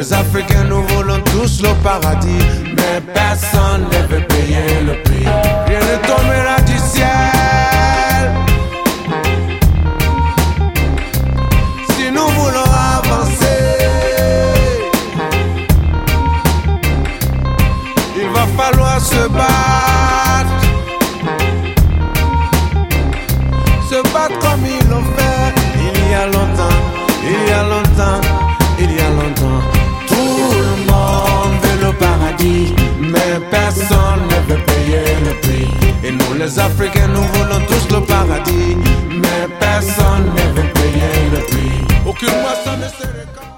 les Africains, nous voulons tous le paradis, mais personne ne veut payer le prix. Rien ne tombera du ciel. Si nous voulons avancer, il va falloir se battre. Se battre comme ils l'ont fait il y a longtemps, il y a longtemps, il y a longtemps. Tout le monde veut le paradis, mais personne ne veut payer le prix. Et nous les Africains, nous voulons tous le paradis, mais personne ne veut payer le prix. Aucune moisson ne se récolte.